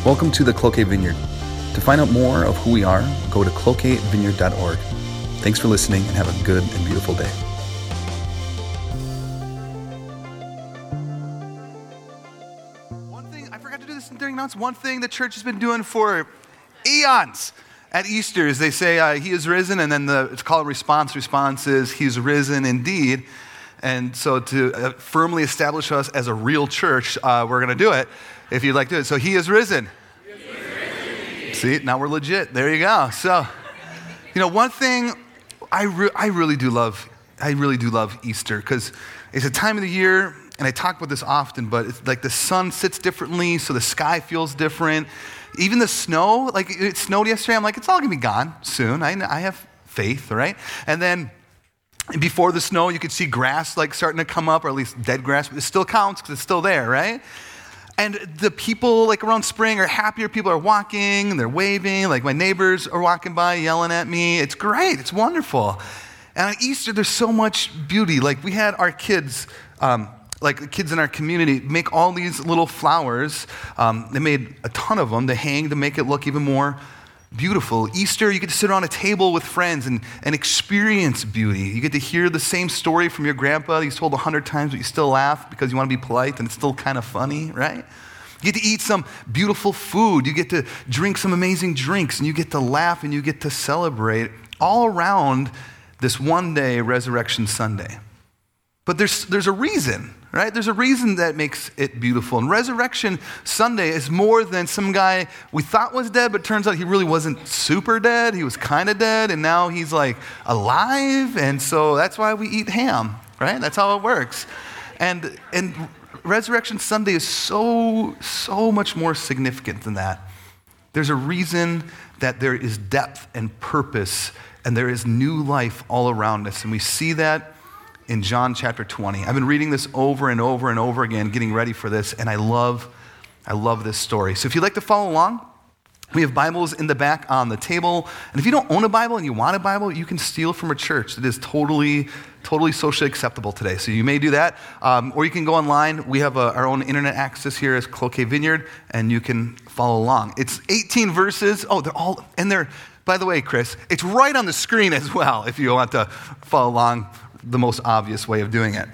Welcome to the Cloquet Vineyard. To find out more of who we are, go to cloquetvineyard.org. Thanks for listening and have a good and beautiful day. One thing, I forgot to do this during announcements. One thing the church has been doing for eons at Easter is they say, he is risen, and then it's called response. Response is, he's risen indeed. And so to firmly establish us as a real church, we're going to do it, if you'd like to do it. So he is risen. He is risen. See, now we're legit. There you go. So, one thing I really do love Easter, because it's a time of the year, and I talk about this often, but it's like the sun sits differently, so the sky feels different. Even the snow, like it snowed yesterday, I'm like, it's all going to be gone soon. I have faith, right? And then before the snow, you could see grass like starting to come up, or at least dead grass, but it still counts because it's still there, right? And the people like around spring are happier. People are walking and they're waving. Like my neighbors are walking by yelling at me. It's great. It's wonderful. And on Easter, there's so much beauty. Like we had our kids, like the kids in our community, make all these little flowers. They made a ton of them to hang to make it look even more beautiful. Easter, you get to sit around a table with friends and experience beauty. You get to hear the same story from your grandpa that he's told 100 times, but you still laugh because you want to be polite and it's still kind of funny, right? You get to eat some beautiful food. You get to drink some amazing drinks, and you get to laugh and you get to celebrate all around this one day, Resurrection Sunday. But there's a reason, right? There's a reason that makes it beautiful. And Resurrection Sunday is more than some guy we thought was dead, but turns out he really wasn't super dead. He was kind of dead, and now he's like alive. And so that's why we eat ham, right? That's how it works. And Resurrection Sunday is so much more significant than that. There's a reason that there is depth and purpose, and there is new life all around us. And we see that in John chapter 20. I've been reading this over and over and over again, getting ready for this, and I love this story. So if you'd like to follow along, we have Bibles in the back on the table. And if you don't own a Bible and you want a Bible, you can steal from a church. It is totally socially acceptable today. So you may do that. Or you can go online. We have our own internet access here as Cloquet Vineyard, and you can follow along. It's 18 verses. Oh, they're, by the way, Chris, it's right on the screen as well if you want to follow along, the most obvious way of doing it.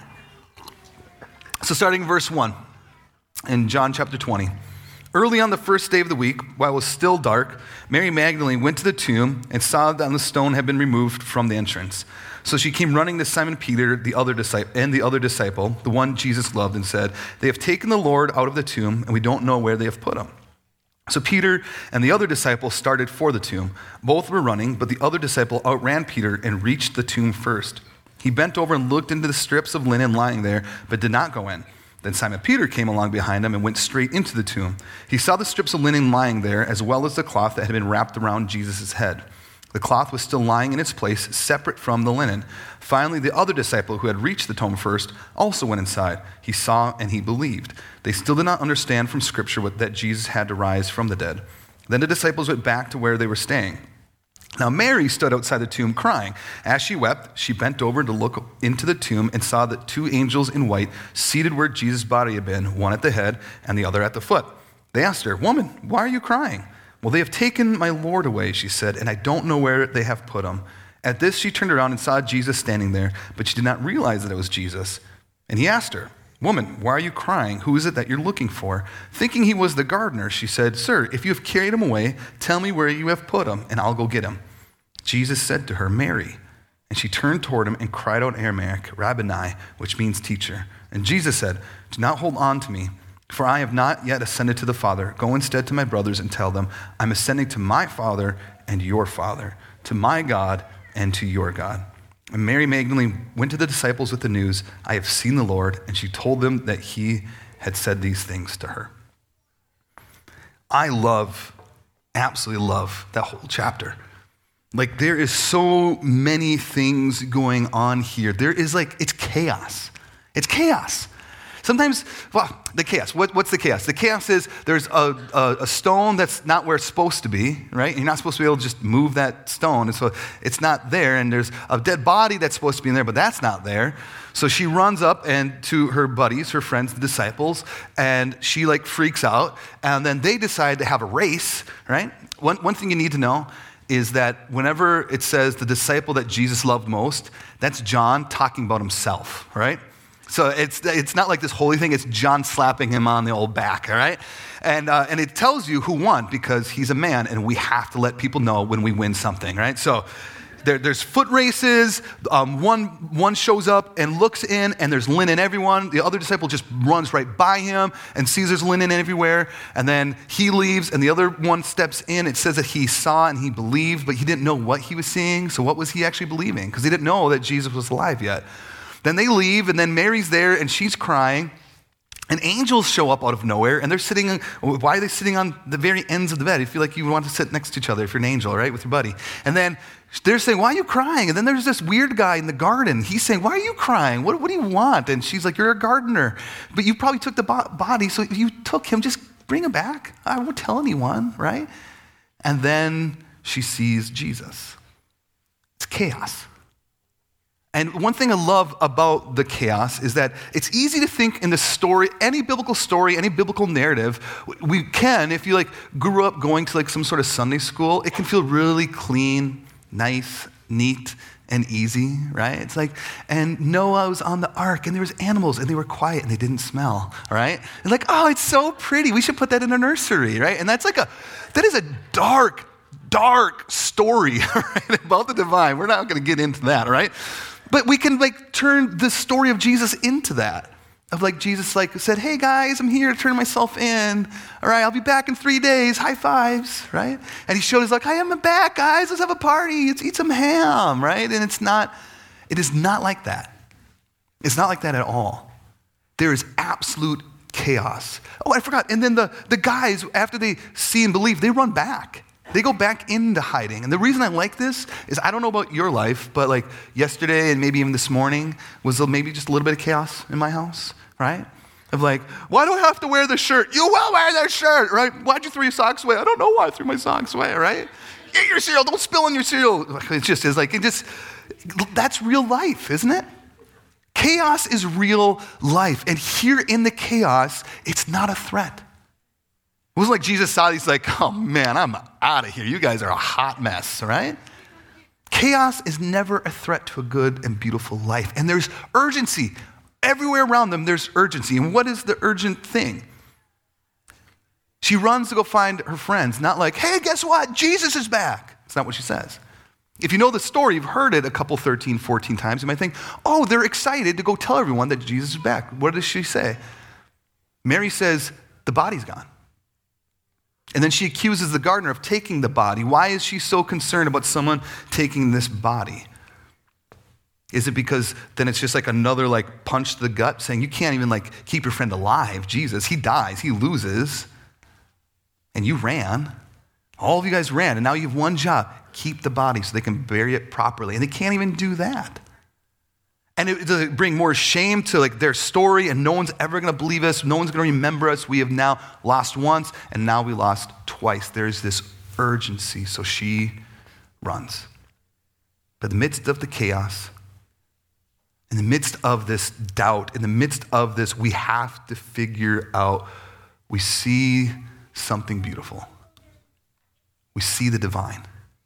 So starting in verse 1 in John chapter 20. Early on the first day of the week, while it was still dark, Mary Magdalene went to the tomb and saw that the stone had been removed from the entrance. So she came running to Simon Peter, the other disciple, the one Jesus loved, and said, "They have taken the Lord out of the tomb, and we don't know where they have put him." So Peter and the other disciple started for the tomb. Both were running, but the other disciple outran Peter and reached the tomb first. He bent over and looked into the strips of linen lying there, but did not go in. Then Simon Peter came along behind him and went straight into the tomb. He saw the strips of linen lying there, as well as the cloth that had been wrapped around Jesus' head. The cloth was still lying in its place, separate from the linen. Finally, the other disciple who had reached the tomb first also went inside. He saw and he believed. They still did not understand from Scripture that Jesus had to rise from the dead. Then the disciples went back to where they were staying. Now Mary stood outside the tomb crying. As she wept, she bent over to look into the tomb and saw that two angels in white seated where Jesus' body had been, one at the head and the other at the foot. They asked her, "Woman, why are you crying?" "Well, they have taken my Lord away," she said, "and I don't know where they have put him." At this, she turned around and saw Jesus standing there, but she did not realize that it was Jesus. And he asked her, "Woman, why are you crying? Who is it that you're looking for?" Thinking he was the gardener, she said, "Sir, if you have carried him away, tell me where you have put him, and I'll go get him." Jesus said to her, "Mary." And she turned toward him and cried out in Aramaic, "Rabboni," which means teacher. And Jesus said, "Do not hold on to me, for I have not yet ascended to the Father. Go instead to my brothers and tell them, I'm ascending to my Father and your Father, to my God and to your God." And Mary Magdalene went to the disciples with the news, "I have seen the Lord," and she told them that he had said these things to her. I absolutely love that whole chapter. Like, there is so many things going on here. There is it's chaos. It's chaos. Sometimes, well, the chaos. What's the chaos? The chaos is there's a stone that's not where it's supposed to be, right? You're not supposed to be able to just move that stone, and so it's not there. And there's a dead body that's supposed to be in there, but that's not there. So she runs up and to her buddies, her friends, the disciples, and she like freaks out. And then they decide to have a race, right? One thing you need to know is that whenever it says the disciple that Jesus loved most, that's John talking about himself, right? So it's not like this holy thing. It's John slapping him on the old back, all right? And it tells you who won because he's a man, and we have to let people know when we win something, right? So there's foot races. One shows up and looks in, and there's linen everyone. The other disciple just runs right by him and sees there's linen everywhere. And then he leaves, and the other one steps in. It says that he saw and he believed, but he didn't know what he was seeing. So what was he actually believing? Because he didn't know that Jesus was alive yet. Then they leave, and then Mary's there, and she's crying. And angels show up out of nowhere, and they're sitting, why are they sitting on the very ends of the bed? You feel like you want to sit next to each other if you're an angel, right, with your buddy. And then they're saying, why are you crying? And then there's this weird guy in the garden. He's saying, why are you crying? What do you want? And she's like, you're a gardener. But you probably took the body, so if you took him, just bring him back. I won't tell anyone, right? And then she sees Jesus. It's chaos. And one thing I love about the chaos is that it's easy to think in the story, any biblical narrative, we can, if you like grew up going to like some sort of Sunday school, it can feel really clean, nice, neat, and easy, right? It's like, and Noah was on the ark, and there was animals, and they were quiet, and they didn't smell, right? And like, oh, it's so pretty. We should put that in a nursery, right? And that is a dark story, right, about the divine. We're not going to get into that, right? But we can like turn the story of Jesus into that. Of like Jesus like said, hey guys, I'm here to turn myself in. All right, I'll be back in 3 days. High fives, right? And he showed us like, hey, I'm back, guys. Let's have a party. Let's eat some ham, right? And it is not like that. It's not like that at all. There is absolute chaos. Oh, I forgot. And then the guys, after they see and believe, they run back. They go back into hiding. And the reason I like this is I don't know about your life, but like yesterday and maybe even this morning was maybe just a little bit of chaos in my house, right? Of like, why do I have to wear this shirt? You will wear that shirt, right? Why'd you throw your socks away? I don't know why I threw my socks away, right? Eat your cereal, don't spill on your cereal. That's real life, isn't it? Chaos is real life. And here in the chaos, it's not a threat. It wasn't like Jesus saw it, he's like, oh man, I'm out of here. You guys are a hot mess, right? Chaos is never a threat to a good and beautiful life. And there's urgency. Everywhere around them, there's urgency. And what is the urgent thing? She runs to go find her friends, not like, hey, guess what? Jesus is back. That's not what she says. If you know the story, you've heard it a couple 13, 14 times, you might think, oh, they're excited to go tell everyone that Jesus is back. What does she say? Mary says, the body's gone. And then she accuses the gardener of taking the body. Why is she so concerned about someone taking this body? Is it because then it's just like another like punch to the gut saying you can't even like keep your friend alive, Jesus, he dies, he loses, and you ran. All of you guys ran, and now you have one job, keep the body so they can bury it properly. And they can't even do that. And it to bring more shame to like their story, and no one's ever going to believe us. No one's going to remember us. We have now lost once, and now we lost twice. There's this urgency, so she runs. But in the midst of the chaos, in the midst of this doubt, in the midst of this, we have to figure out, we see something beautiful. We see the divine.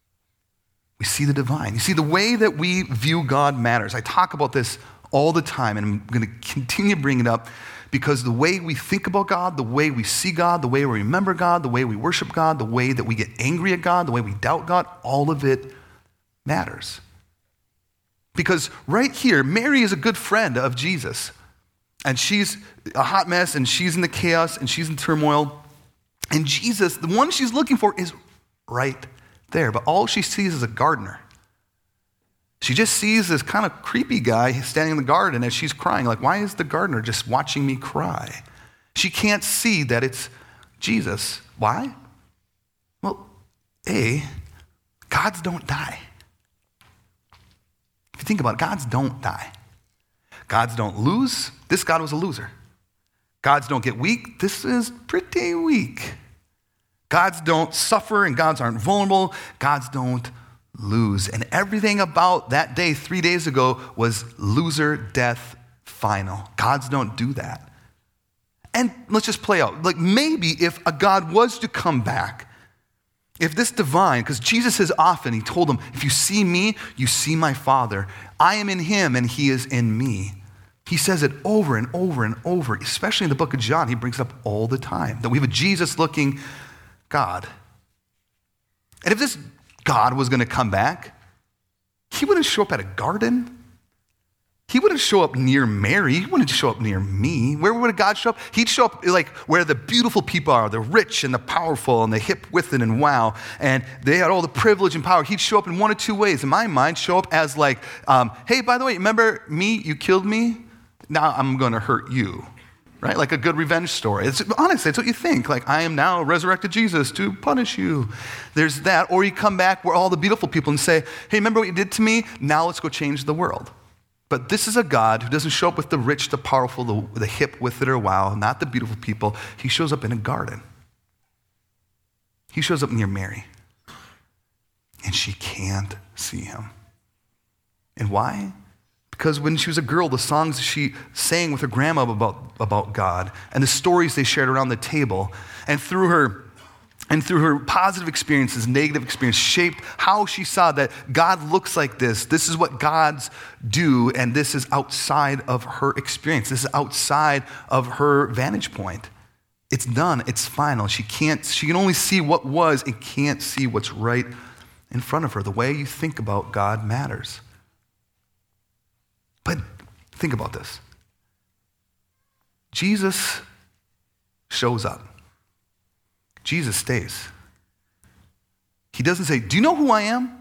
We see the divine. You see, the way that we view God matters. I talk about this all the time, and I'm going to continue to bring it up because the way we think about God, the way we see God, the way we remember God, the way we worship God, the way that we get angry at God, the way we doubt God, all of it matters. Because right here, Mary is a good friend of Jesus, and she's a hot mess, and she's in the chaos, and she's in turmoil, and Jesus, the one she's looking for, is right there, but all she sees is a gardener. She just sees this kind of creepy guy standing in the garden as she's crying. Like, why is the gardener just watching me cry? She can't see that it's Jesus. Why? Well, gods don't die. If you think about it, gods don't die. Gods don't lose. This God was a loser. Gods don't get weak. This is pretty weak. Gods don't suffer and gods aren't vulnerable. Gods don't lose. And everything about that day 3 days ago was loser, death, final. Gods don't do that. And let's just play out. Like maybe if a God was to come back, if this divine, because Jesus says often, he told them, if you see me, you see my Father. I am in him and he is in me. He says it over and over and over, especially in the book of John. He brings it up all the time, that we have a Jesus-looking God. And if this God was going to come back, he wouldn't show up at a garden. He wouldn't show up near Mary. He wouldn't show up near me. Where would God show up? He'd show up like where the beautiful people are, the rich and the powerful and the hip with it and wow. And they had all the privilege and power. He'd show up in one of two ways. In my mind, show up as like, hey, by the way, remember me? You killed me? Now I'm going to hurt you. Right? Like a good revenge story. Honestly, it's what you think. Like, I am now resurrected Jesus to punish you. There's that. Or you come back where all the beautiful people and say, hey, remember what you did to me? Now let's go change the world. But this is a God who doesn't show up with the rich, the powerful, the hip with it or wow, not the beautiful people. He shows up in a garden. He shows up near Mary. And she can't see him. And why? Because when she was a girl, the songs she sang with her grandma about God and the stories they shared around the table, and through her positive experiences, negative experience, shaped how she saw that God looks like this. This is what gods do, and this is outside of her experience. This is outside of her vantage point. It's done. It's final. She can only see what was and can't see what's right in front of her. The way you think about God matters. But think about this. Jesus shows up. Jesus stays. He doesn't say, do you know who I am?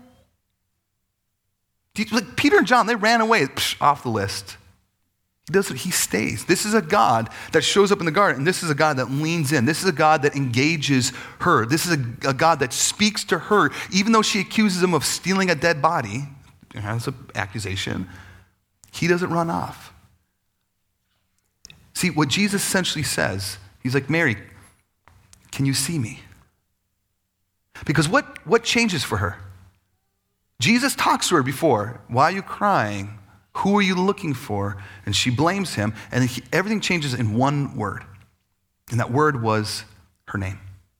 Like Peter and John, they ran away, off the list. He stays. This is a God that shows up in the garden, and this is a God that leans in. This is a God that engages her. This is a God that speaks to her, even though she accuses him of stealing a dead body. That's an accusation. He doesn't run off. See, what Jesus essentially says, he's like, Mary, can you see me? Because what changes for her? Jesus talks to her before. Why are you crying? Who are you looking for? And she blames him, and everything changes in one word. And that word was her name.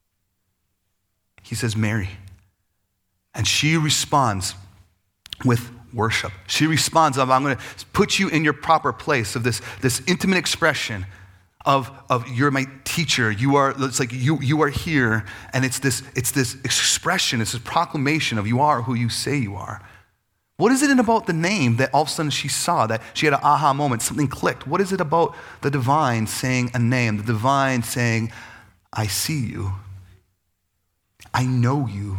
He says, Mary. And she responds with worship. She responds of, I'm going to put you in your proper place, of this intimate expression of you're my teacher. It's like you are here, and it's this expression, it's this proclamation of you are who you say you are. What is it about the name that all of a sudden she saw, that she had an aha moment, something clicked? What is it about the divine saying a name, the divine saying, I see you, I know you?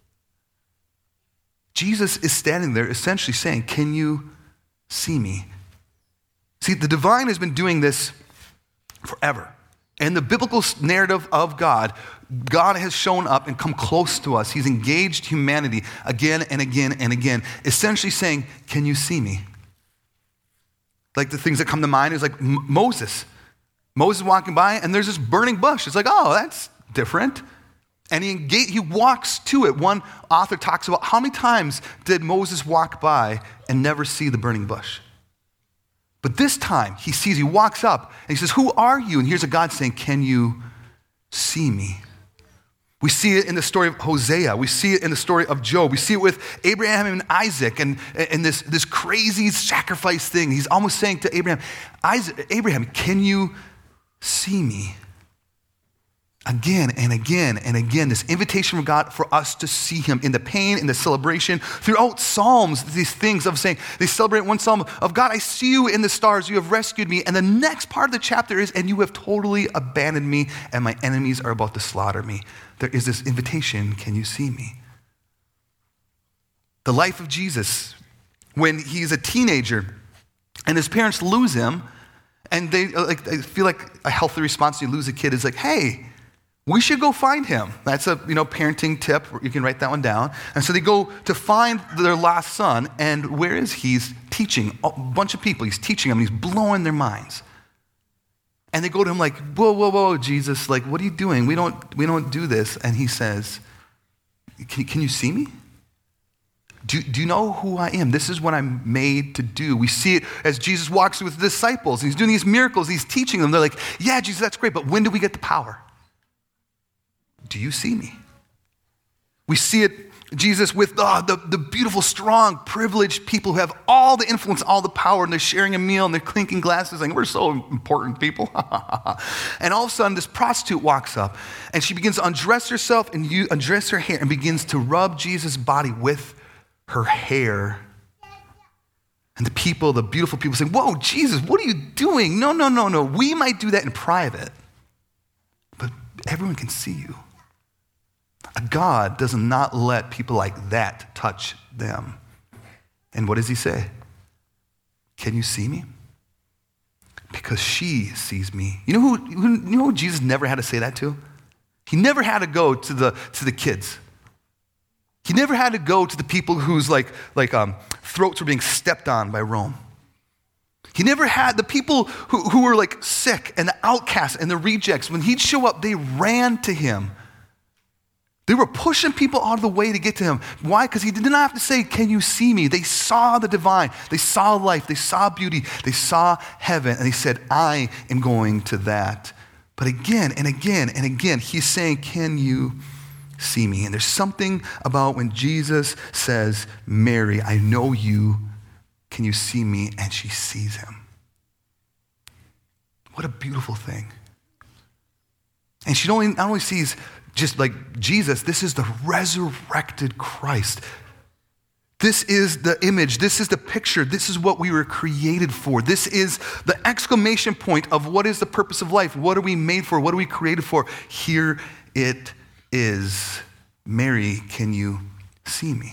Jesus is standing there essentially saying, can you see me? See, the divine has been doing this forever. In the biblical narrative of God, God has shown up and come close to us. He's engaged humanity again and again and again, essentially saying, can you see me? Like the things that come to mind is like Moses. Moses walking by and there's this burning bush. It's like, oh, that's different. And he walks to it. One author talks about how many times did Moses walk by and never see the burning bush? But this time he walks up and he says, who are you? And here's a God saying, can you see me? We see it in the story of Hosea. We see it in the story of Job. We see it with Abraham and Isaac and this crazy sacrifice thing. He's almost saying to Abraham, can you see me? Again and again and again, this invitation from God for us to see him in the pain, in the celebration. Throughout Psalms, these things of saying, they celebrate one psalm of God, I see you in the stars, you have rescued me. And the next part of the chapter is, and you have totally abandoned me, and my enemies are about to slaughter me. There is this invitation, can you see me? The life of Jesus, when he's a teenager and his parents lose him, and they feel like a healthy response when you lose a kid is like, hey, we should go find him. That's a parenting tip. You can write that one down. And so they go to find their lost son, and where is he? He's teaching a bunch of people. He's teaching them, and he's blowing their minds. And they go to him like, whoa, Jesus, like, what are you doing? We don't do this. And he says, can you see me? Do you know who I am? This is what I'm made to do. We see it as Jesus walks with the disciples. He's doing these miracles. He's teaching them. They're like, yeah, Jesus, that's great, but when do we get the power? Do you see me? We see it, Jesus, with the beautiful, strong, privileged people who have all the influence, all the power, and they're sharing a meal, and they're clinking glasses, like, we're so important people. And all of a sudden, this prostitute walks up, and she begins to undress herself and undress her hair and begins to rub Jesus' body with her hair. And the beautiful people say, whoa, Jesus, what are you doing? No. We might do that in private, but everyone can see you. God does not let people like that touch them. And what does he say? Can you see me? Because she sees me. You know who Jesus never had to say that to? He never had to go to the kids. He never had to go to the people whose throats were being stepped on by Rome. He never had the people who were like sick and the outcasts and the rejects. When he'd show up, they ran to him. They were pushing people out of the way to get to him. Why? Because he did not have to say, can you see me? They saw the divine. They saw life. They saw beauty. They saw heaven. And he said, I am going to that. But again and again and again, he's saying, can you see me? And there's something about when Jesus says, Mary, I know you. Can you see me? And she sees him. What a beautiful thing. And she not only sees just like Jesus, this is the resurrected Christ. This is the image. This is the picture. This is what we were created for. This is the exclamation point of what is the purpose of life. What are we made for? What are we created for? Here it is. Mary, can you see me?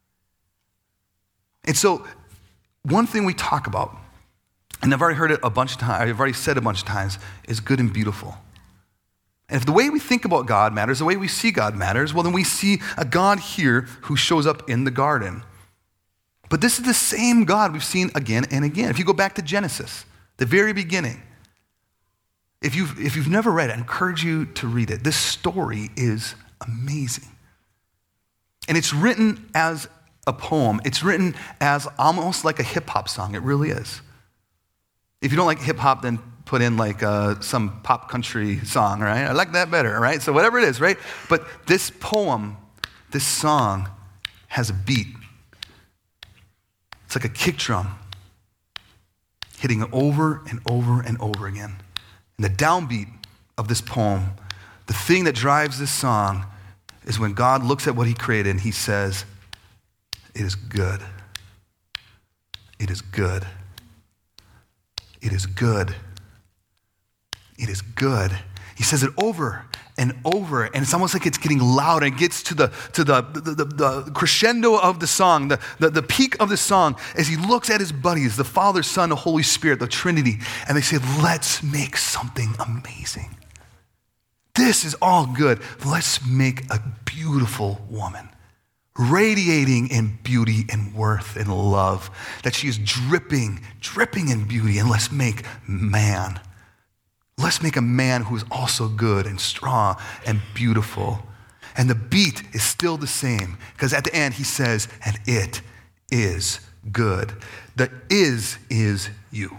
And so one thing we talk about, and I've already heard it a bunch of times, I've already said a bunch of times, is good and beautiful. And if the way we think about God matters, the way we see God matters, well, then we see a God here who shows up in the garden. But this is the same God we've seen again and again. If you go back to Genesis, the very beginning, if you've never read it, I encourage you to read it. This story is amazing. And it's written as a poem. It's written as almost like a hip-hop song. It really is. If you don't like hip-hop, then put in like some pop country song, right? I like that better, right? So whatever it is, right? But this poem, this song has a beat. It's like a kick drum hitting over and over and over again. And the downbeat of this poem, the thing that drives this song is when God looks at what he created and he says, it is good. It is good. It is good. It is good. He says it over and over, and it's almost like it's getting loud. And it gets to the crescendo of the song, the peak of the song, as he looks at his buddies, the Father, Son, the Holy Spirit, the Trinity, and they say, let's make something amazing. This is all good. Let's make a beautiful woman, radiating in beauty and worth and love, that she is dripping in beauty, and let's make man. Let's make a man who is also good and strong and beautiful. And the beat is still the same, because at the end he says, and it is good. The is you.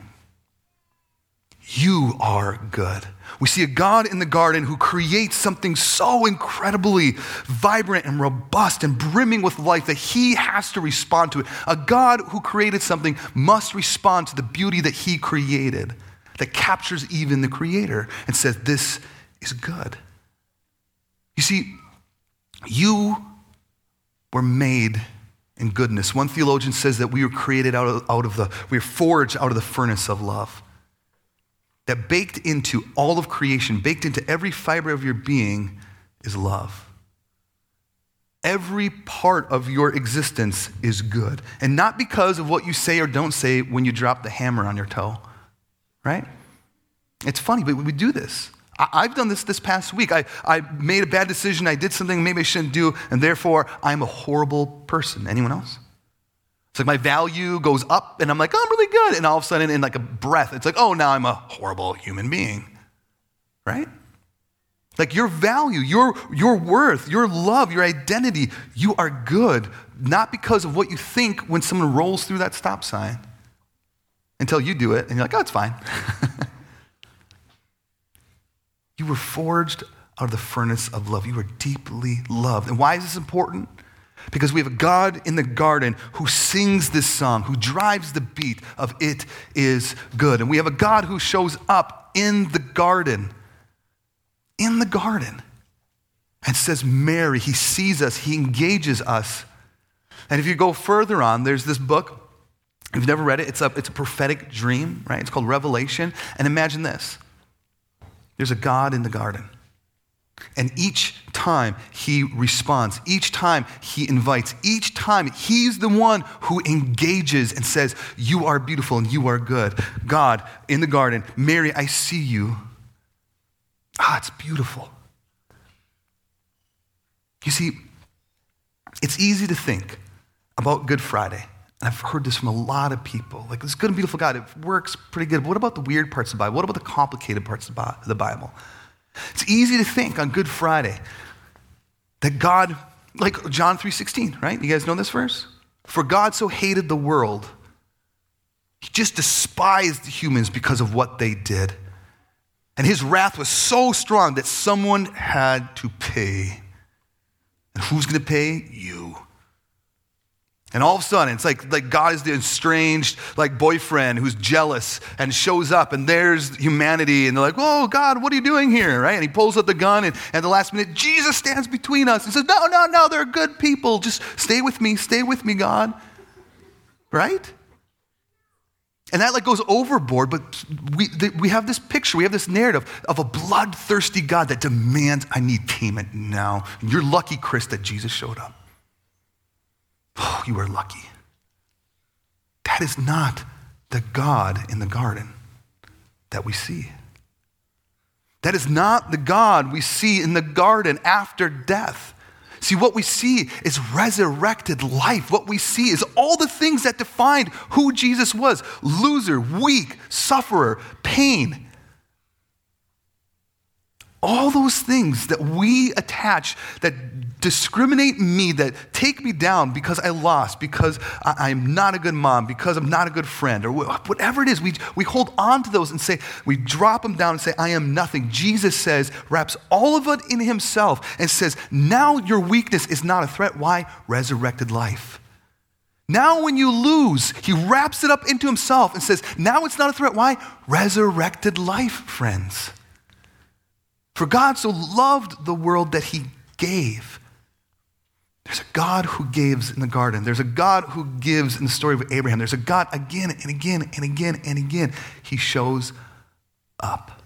You are good. We see a God in the garden who creates something so incredibly vibrant and robust and brimming with life that he has to respond to it. A God who created something must respond to the beauty that he created, that captures even the creator and says, this is good. You see, you were made in goodness. One theologian says that we were created we were forged out of the furnace of love. That baked into all of creation, baked into every fiber of your being is love. Every part of your existence is good. And not because of what you say or don't say when you drop the hammer on your toe, right? It's funny, but we do this. I've done this past week. I made a bad decision. I did something maybe I shouldn't do, and therefore I'm a horrible person. Anyone else? It's like my value goes up and I'm like, oh, I'm really good. And all of a sudden in like a breath, it's like, oh, now I'm a horrible human being, right? Like your value, your worth, your love, your identity, you are good, not because of what you think when someone rolls through that stop sign until you do it and you're like, oh, it's fine. You were forged out of the furnace of love. You were deeply loved. And why is this important? Because we have a God in the garden who sings this song, who drives the beat of it is good. And we have a God who shows up in the garden, and says, Mary, he sees us, he engages us. And if you go further on, there's this book, if you've never read it, it's a prophetic dream, right? It's called Revelation. And imagine this. There's a God in the garden. And each time he responds, each time he invites, each time he's the one who engages and says, you are beautiful and you are good. God in the garden, Mary, I see you. It's beautiful. You see, it's easy to think about Good Friday. I've heard this from a lot of people. Like, this good and beautiful God, it works pretty good. But what about the weird parts of the Bible? What about the complicated parts of the Bible? It's easy to think on Good Friday that God, like John 3:16, right? You guys know this verse? For God so hated the world, he just despised humans because of what they did. And his wrath was so strong that someone had to pay. And who's going to pay? You. And all of a sudden, it's like God is the estranged boyfriend who's jealous and shows up, and there's humanity, and they're like, oh, God, what are you doing here, right? And he pulls out the gun, and at the last minute, Jesus stands between us and says, no, they're good people. Just stay with me, God, right? And that goes overboard, but we have this picture, we have this narrative of a bloodthirsty God that demands, I need payment now. And you're lucky, Chris, that Jesus showed up. Oh, you are lucky. That is not the God in the garden that we see. That is not the God we see in the garden after death. See, what we see is resurrected life. What we see is all the things that defined who Jesus was. Loser, weak, sufferer, pain. All those things that we attach, that discriminate me, that take me down because I lost, because I'm not a good mom, because I'm not a good friend, or whatever it is, we hold on to those and say, we drop them down and say, I am nothing. Jesus says, wraps all of it in himself and says, now your weakness is not a threat. Why? Resurrected life. Now when you lose, he wraps it up into himself and says, now it's not a threat. Why? Resurrected life, friends. For God so loved the world that he gave. There's a God who gives in the garden. There's a God who gives in the story of Abraham. There's a God again and again and again and again. He shows up.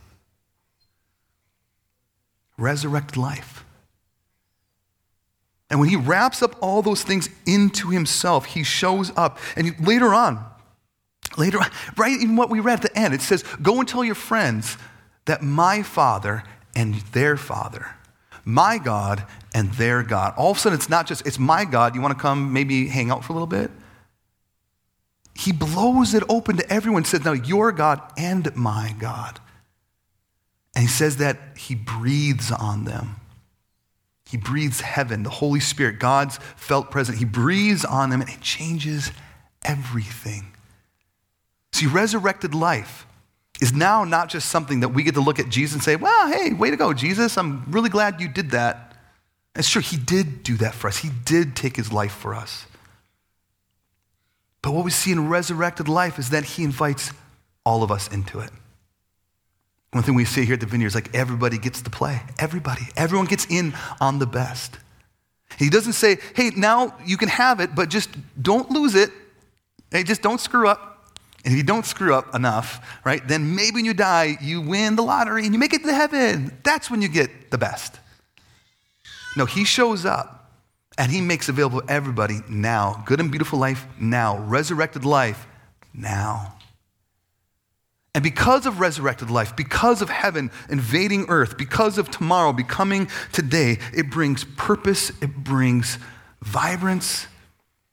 Resurrected life. And when he wraps up all those things into himself, he shows up. And later on, right in what we read at the end, it says, go and tell your friends that my Father and their Father, my God and their God. All of a sudden, it's not just, it's my God. You want to come maybe hang out for a little bit? He blows it open to everyone, says, now your God and my God. And he says that he breathes on them. He breathes heaven, the Holy Spirit, God's felt presence. He breathes on them and it changes everything. See, resurrected life is now not just something that we get to look at Jesus and say, well, hey, way to go, Jesus. I'm really glad you did that. It's true, he did do that for us. He did take his life for us. But what we see in resurrected life is that he invites all of us into it. One thing we say here at the Vineyard is everybody gets to play. Everyone gets in on the best. He doesn't say, hey, now you can have it, but just don't lose it. Hey, just don't screw up. And if you don't screw up enough, right, then maybe when you die, you win the lottery and you make it to heaven. That's when you get the best. No, he shows up and he makes available everybody now. Good and beautiful life now. Resurrected life now. And because of resurrected life, because of heaven invading earth, because of tomorrow becoming today, it brings purpose, it brings vibrance,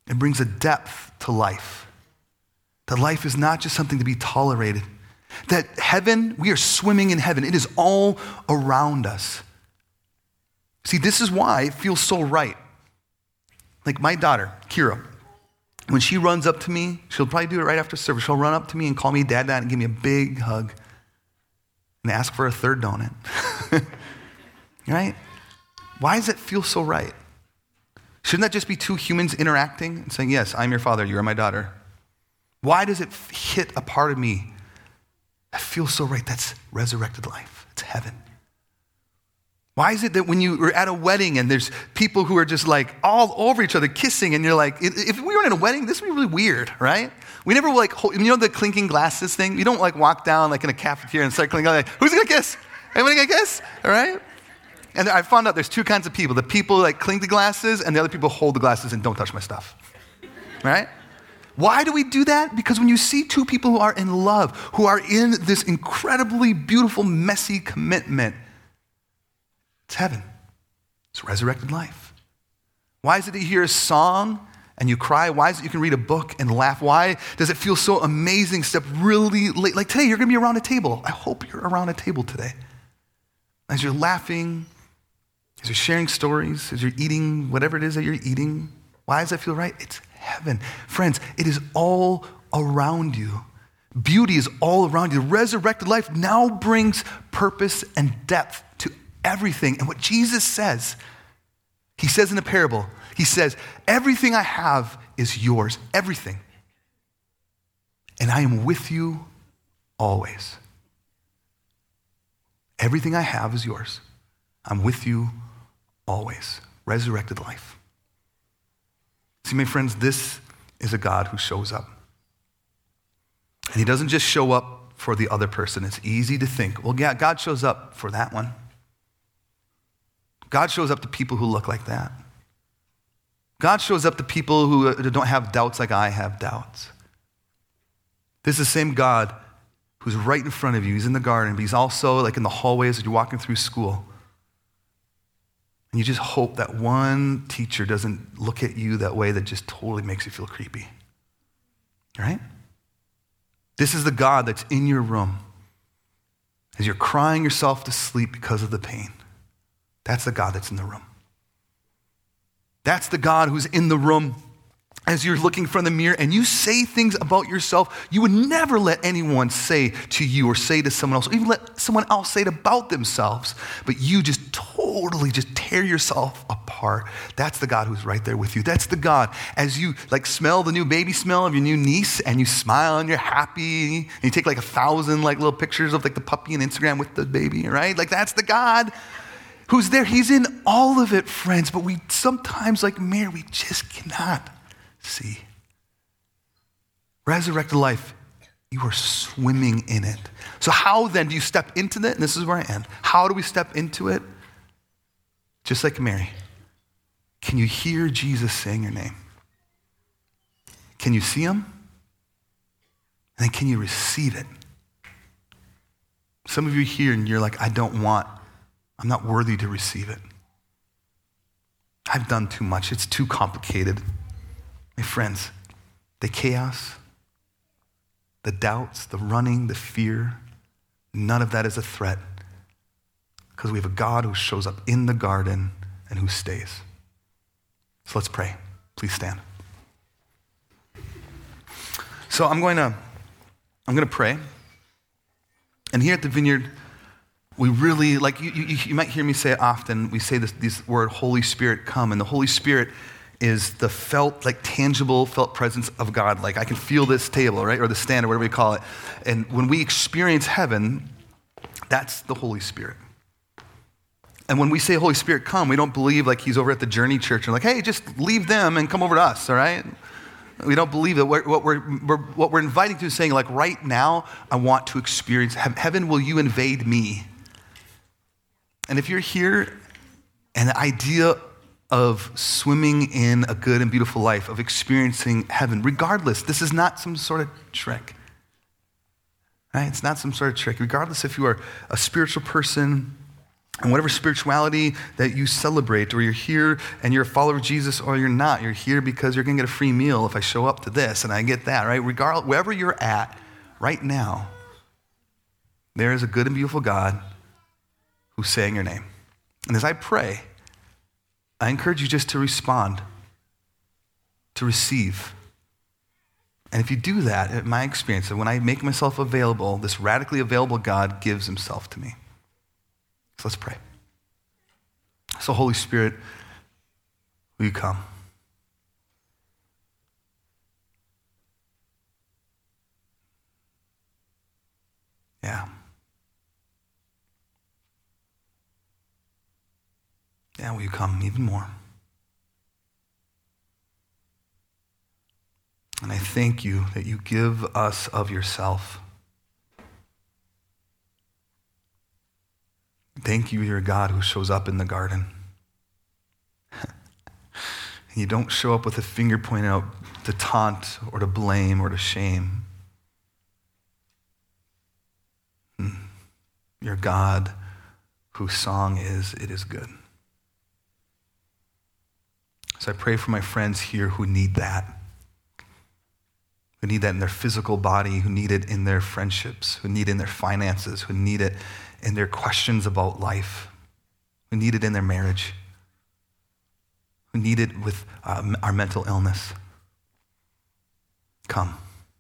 It brings a depth to life. That life is not just something to be tolerated. That heaven, we are swimming in heaven. It is all around us. See, this is why it feels so right. Like my daughter, Kira, when she runs up to me, she'll probably do it right after service. She'll run up to me and call me dad, and give me a big hug and ask for a third donut. Right? Why does it feel so right? Shouldn't that just be two humans interacting and saying, yes, I'm your father, you're my daughter? Why does it hit a part of me that feels so right? That's resurrected life. It's heaven. Why is it that when you are at a wedding and there's people who are just like all over each other kissing and you're like, if we were in a wedding, this would be really weird, right? We never like, the clinking glasses thing? You don't like walk down like in a cafeteria and start clinking, like, who's gonna kiss? Anybody gonna kiss? All right? And I found out there's two kinds of people. The people like clink the glasses and the other people hold the glasses and don't touch my stuff, right? Why do we do that? Because when you see two people who are in love, who are in this incredibly beautiful, messy commitment, it's heaven. It's resurrected life. Why is it that you hear a song and you cry? Why is it you can read a book and laugh? Why does it feel so amazing, step really late? Like today, you're going to be around a table. I hope you're around a table today. As you're laughing, as you're sharing stories, as you're eating whatever it is that you're eating, why does that feel right? It's heaven. Friends, it is all around you. Beauty is all around you. Resurrected life now brings purpose and depth to everything. And what Jesus says, he says in a parable, he says, everything I have is yours, everything. And I am with you always. Everything I have is yours. I'm with you always. Resurrected life. See, my friends, this is a God who shows up. And he doesn't just show up for the other person. It's easy to think, well, yeah, God shows up for that one. God shows up to people who look like that. God shows up to people who don't have doubts like I have doubts. This is the same God who's right in front of you. He's in the garden, but he's also like in the hallways as you're walking through school. And you just hope that one teacher doesn't look at you that way that just totally makes you feel creepy. Right? This is the God that's in your room as you're crying yourself to sleep because of the pain. That's the God that's in the room. That's the God who's in the room as you're looking from the mirror and you say things about yourself you would never let anyone say to you or say to someone else, or even let someone else say it about themselves, but you just totally just tear yourself apart. That's the God who's right there with you. That's the God as you like smell the new baby smell of your new niece and you smile and you're happy and you take like 1,000 like little pictures of like the puppy on Instagram with the baby, right? Like that's the God who's there. He's in all of it, friends, but we sometimes like Mary, we just cannot see. Resurrected life, you are swimming in it. So how then do you step into that? And this is where I end. How do we step into it? Just like Mary. Can you hear Jesus saying your name? Can you see him? And then can you receive it? Some of you here and you're like, I'm not worthy to receive it. I've done too much. It's too complicated. My friends, the chaos, the doubts, the running, the fear, none of that is a threat because we have a God who shows up in the garden and who stays. So let's pray. Please stand. So I'm going to pray. And here at the Vineyard, we really, like you might hear me say it often, we say this word, Holy Spirit, come. And the Holy Spirit is the felt presence of God. Like I can feel this table, right? Or the stand, or whatever we call it. And when we experience heaven, that's the Holy Spirit. And when we say Holy Spirit come, we don't believe like he's over at the Journey Church and like, hey, just leave them and come over to us, all right? We don't believe that. What we're inviting to is saying like right now, I want to experience heaven. Will you invade me? And if you're here and the idea of swimming in a good and beautiful life, of experiencing heaven, regardless, this is not some sort of trick. Right? It's not some sort of trick. Regardless if you are a spiritual person, And whatever spirituality that you celebrate, or you're here and you're a follower of Jesus or you're not, you're here because you're going to get a free meal if I show up to this and I get that, right? Regardless, wherever you're at right now, there is a good and beautiful God who's saying your name. And as I pray, I encourage you just to respond, to receive. And if you do that, in my experience, when I make myself available, this radically available God gives himself to me. So let's pray. So Holy Spirit, will you come? Yeah. Yeah, will you come even more? And I thank you that you give us of yourself. Thank you, you're a God who shows up in the garden. And you don't show up with a finger pointing out to taunt or to blame or to shame. You're God whose song is, "It is good." So I pray for my friends here who need that. Who need that in their physical body, who need it in their friendships, who need it in their finances, who need it in their questions about life, who need it in their marriage, who need it with our mental illness. Come.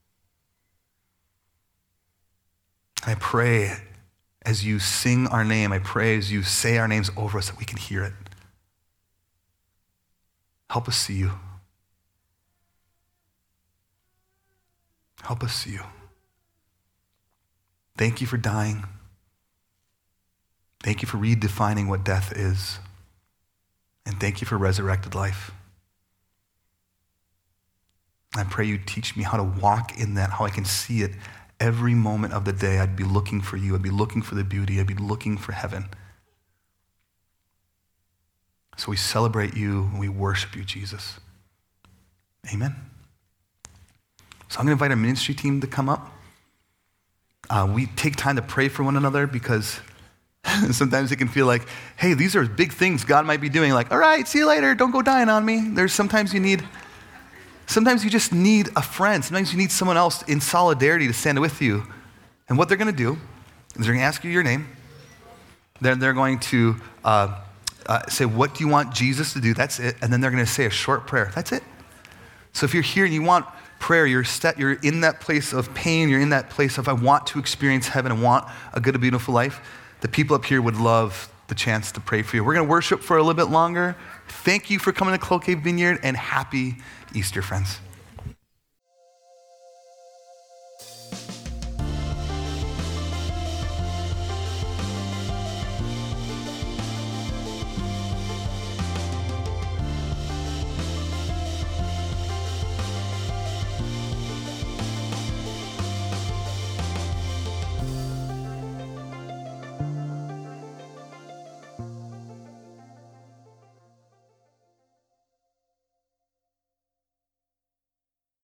I pray as you sing our name, I pray as you say our names over us that we can hear it. Help us see you. Help us see you. Thank you for dying. Thank you for redefining what death is. And thank you for resurrected life. I pray you teach me how to walk in that, how I can see it every moment of the day. I'd be looking for you. I'd be looking for the beauty. I'd be looking for heaven. So we celebrate you and we worship you, Jesus. Amen. So I'm going to invite our ministry team to come up. We take time to pray for one another because sometimes it can feel like, hey, these are big things God might be doing. Like, all right, see you later. Don't go dying on me. Sometimes you just need a friend. Sometimes you need someone else in solidarity to stand with you. And what they're going to do is they're going to ask you your name. Then they're going to say, what do you want Jesus to do? That's it. And then they're going to say a short prayer. That's it. So if you're here and you want prayer, you're in that place of pain, you're in that place of I want to experience heaven, I want a good and beautiful life, the people up here would love the chance to pray for you. We're going to worship for a little bit longer. Thank you for coming to Cloquet Vineyard, and happy Easter, friends.